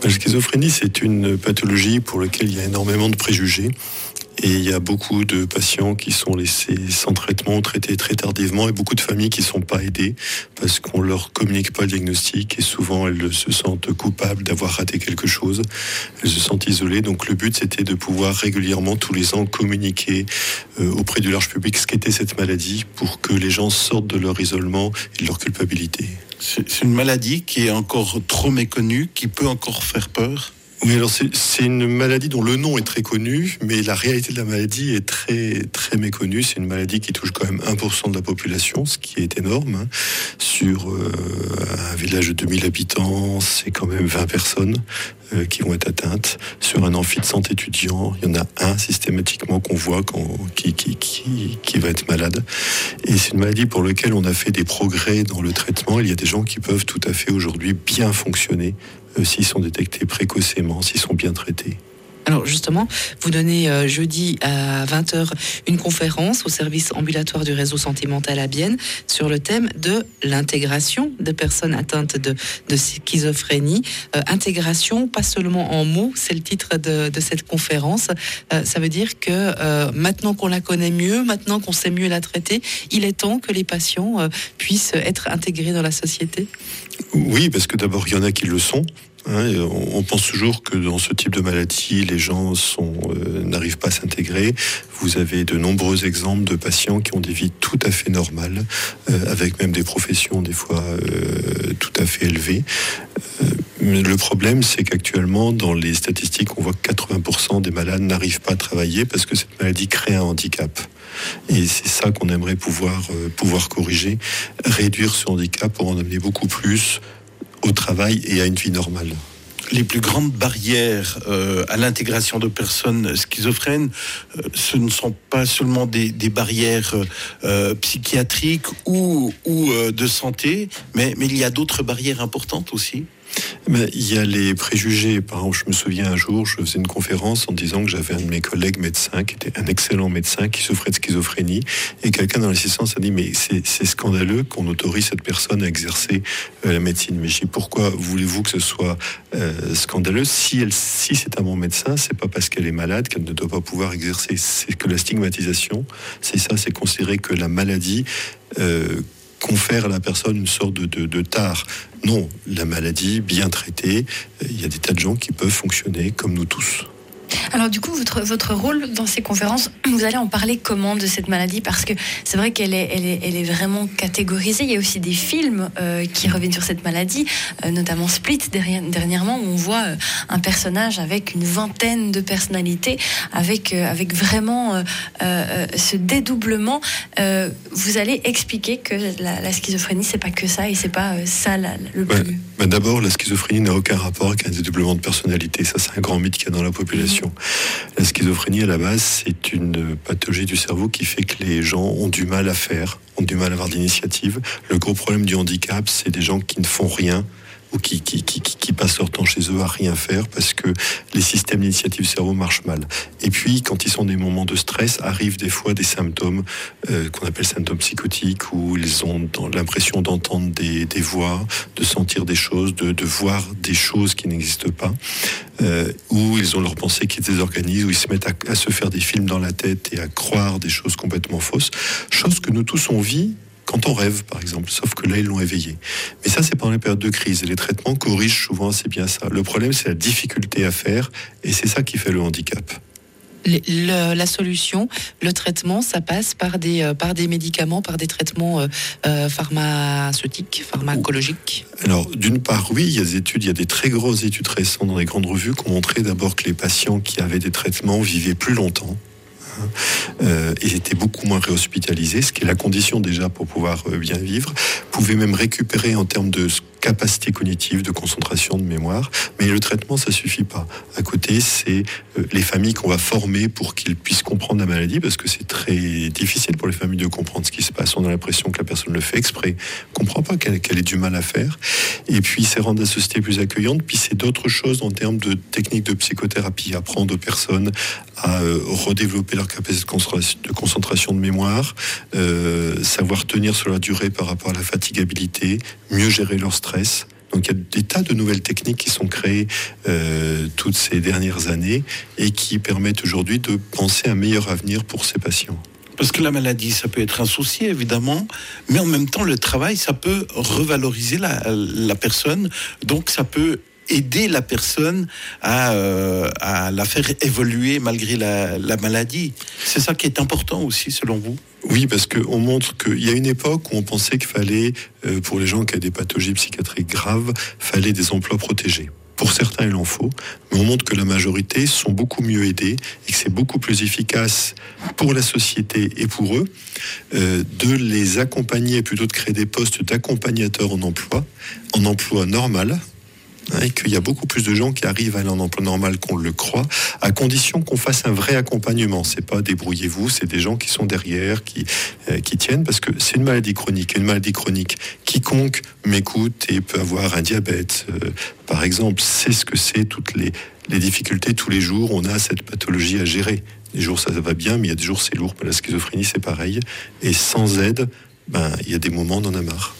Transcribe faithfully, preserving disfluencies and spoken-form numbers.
La schizophrénie, c'est une pathologie pour laquelle il y a énormément de préjugés. Et il y a beaucoup de patients qui sont laissés sans traitement, traités très tardivement, et beaucoup de familles qui ne sont pas aidées parce qu'on ne leur communique pas le diagnostic, et souvent elles se sentent coupables d'avoir raté quelque chose, elles se sentent isolées. Donc le but, c'était de pouvoir régulièrement, tous les ans, communiquer euh, auprès du large public ce qu'était cette maladie pour que les gens sortent de leur isolement et de leur culpabilité. C'est, c'est une maladie qui est encore trop méconnue, qui peut encore faire peur. Oui, alors c'est, c'est une maladie dont le nom est très connu, mais la réalité de la maladie est très, très méconnue. C'est une maladie qui touche quand même un pour cent de la population, ce qui est énorme. Hein. Sur euh, un village de deux mille habitants, c'est quand même vingt personnes euh, qui vont être atteintes. Sur un amphi de cent étudiants, il y en a un systématiquement qu'on voit quand, qui, qui, qui, qui va être malade. Et c'est une maladie pour laquelle on a fait des progrès dans le traitement. Il y a des gens qui peuvent tout à fait aujourd'hui bien fonctionner euh, s'ils sont détectés précocement, s'ils sont bien traités. Alors justement, vous donnez euh, jeudi à vingt heures une conférence au service ambulatoire du réseau santé mentale à Bienne sur le thème de l'intégration des personnes atteintes de, de schizophrénie. Euh, intégration, pas seulement en mots, c'est le titre de, de cette conférence. Euh, ça veut dire que euh, maintenant qu'on la connaît mieux, maintenant qu'on sait mieux la traiter, il est temps que les patients euh, puissent être intégrés dans la société. Oui, parce que d'abord, il y en a qui le sont. Hein, on pense toujours que dans ce type de maladie, les gens sont, euh, n'arrivent pas à s'intégrer. Vous avez de nombreux exemples de patients qui ont des vies tout à fait normales, euh, avec même des professions des fois euh, tout à fait élevées. Euh, le problème, c'est qu'actuellement, dans les statistiques, on voit que quatre-vingts pour cent des malades n'arrivent pas à travailler parce que cette maladie crée un handicap. Et c'est ça qu'on aimerait pouvoir, euh, pouvoir corriger, réduire ce handicap pour en amener beaucoup plus au travail et à une vie normale. Les plus grandes barrières euh, à l'intégration de personnes schizophrènes, euh, ce ne sont pas seulement des, des barrières euh, psychiatriques ou, ou euh, de santé, mais, mais il y a d'autres barrières importantes aussi. Mais il y a les préjugés. Par exemple, je me souviens un jour, je faisais une conférence en disant que j'avais un de mes collègues médecins qui était un excellent médecin qui souffrait de schizophrénie, et quelqu'un dans l'assistance a dit mais c'est, c'est scandaleux qu'on autorise cette personne à exercer euh, la médecine. Mais je dis pourquoi voulez-vous que ce soit euh, scandaleux? Si elle, si c'est un bon médecin, c'est pas parce qu'elle est malade qu'elle ne doit pas pouvoir exercer. C'est que la stigmatisation, c'est ça, c'est considérer que la maladie euh, confère à la personne une sorte de, de, de tare. Non, la maladie, bien traitée, il y a des tas de gens qui peuvent fonctionner comme nous tous. Alors du coup, votre, votre rôle dans ces conférences, vous allez en parler comment de cette maladie? Parce que c'est vrai qu'elle est, elle est, elle est vraiment catégorisée. Il y a aussi des films euh, qui reviennent sur cette maladie, euh, notamment Split dernièrement, où on voit euh, un personnage avec une vingtaine de personnalités, avec, euh, avec vraiment euh, euh, ce dédoublement. Euh, vous allez expliquer que la, la schizophrénie, c'est pas que ça, et c'est pas euh, ça la, le bah, plus... bah d'abord, la schizophrénie n'a aucun rapport avec un dédoublement de personnalité. Ça, c'est un grand mythe qu'il y a dans la population. Mmh. La schizophrénie, à la base, c'est une pathologie du cerveau qui fait que les gens ont du mal à faire, ont du mal à avoir d'initiative. Le gros problème du handicap, c'est des gens qui ne font rien ou qui, qui, qui, qui passent leur temps chez eux à rien faire parce que les systèmes d'initiative du cerveau marchent mal. Et puis, quand ils sont dans des moments de stress, arrivent des fois des symptômes euh, qu'on appelle symptômes psychotiques, où ils ont l'impression d'entendre des, des voix, de sentir des choses, de, de voir des choses qui n'existent pas, euh, où ils ont leur pensée qui est désorganisée, où ils se mettent à, à se faire des films dans la tête et à croire des choses complètement fausses, chose que nous tous on vit quand on rêve, par exemple, sauf que là, ils l'ont éveillé. Mais ça, c'est pendant les périodes de crise, et les traitements corrigent souvent assez bien ça. Le problème, c'est la difficulté à faire, et c'est ça qui fait le handicap. Le, le, la solution, le traitement, ça passe par des, euh, par des médicaments, par des traitements euh, euh, pharmaceutiques, pharmacologiques. Alors, d'une part, oui, il y a des études, il y a des très grosses études récentes dans les grandes revues qui ont montré d'abord que les patients qui avaient des traitements vivaient plus longtemps. Euh, et étaient beaucoup moins réhospitalisés, ce qui est la condition déjà pour pouvoir euh, bien vivre, pouvaient même récupérer en termes de capacité cognitive, de concentration, de mémoire, mais le traitement, ça suffit pas. À côté, c'est euh, les familles qu'on va former pour qu'ils puissent comprendre la maladie, parce que c'est très difficile pour les familles de comprendre ce qui se passe. On a l'impression que la personne le fait exprès, comprend pas qu'elle, qu'elle ait du mal à faire, et puis c'est rendre la société plus accueillante, puis c'est d'autres choses en termes de techniques de psychothérapie, apprendre aux personnes à euh, redévelopper leur capacité de concentration, de, concentration, de mémoire, euh, savoir tenir sur la durée par rapport à la fatigabilité, mieux gérer leur stress, Donc il y a des tas de nouvelles techniques qui sont créées euh, toutes ces dernières années et qui permettent aujourd'hui de penser à un meilleur avenir pour ces patients. Parce que la maladie, ça peut être un souci, évidemment, mais en même temps, le travail, ça peut revaloriser la, la personne, donc ça peut aider la personne à, euh, à la faire évoluer malgré la, la maladie. C'est ça qui est important aussi, selon vous ? Oui, parce qu'on montre qu'il y a une époque où on pensait qu'il fallait, euh, pour les gens qui ont des pathologies psychiatriques graves, fallait des emplois protégés. Pour certains, il en faut, mais on montre que la majorité sont beaucoup mieux aidés et que c'est beaucoup plus efficace pour la société et pour eux euh, de les accompagner, plutôt de créer des postes d'accompagnateurs en emploi, en emploi normal, hein, et qu'il y a beaucoup plus de gens qui arrivent à aller en emploi normal qu'on le croit, à condition qu'on fasse un vrai accompagnement. C'est pas débrouillez-vous, c'est des gens qui sont derrière, qui, euh, qui tiennent, parce que c'est une maladie chronique. Une maladie chronique, quiconque m'écoute et peut avoir un diabète, euh, par exemple, sait ce que c'est, toutes les, les difficultés tous les jours. On a cette pathologie à gérer. Des jours ça va bien, mais il y a des jours c'est lourd. La schizophrénie c'est pareil. Et sans aide, ben, il y a des moments on en a marre.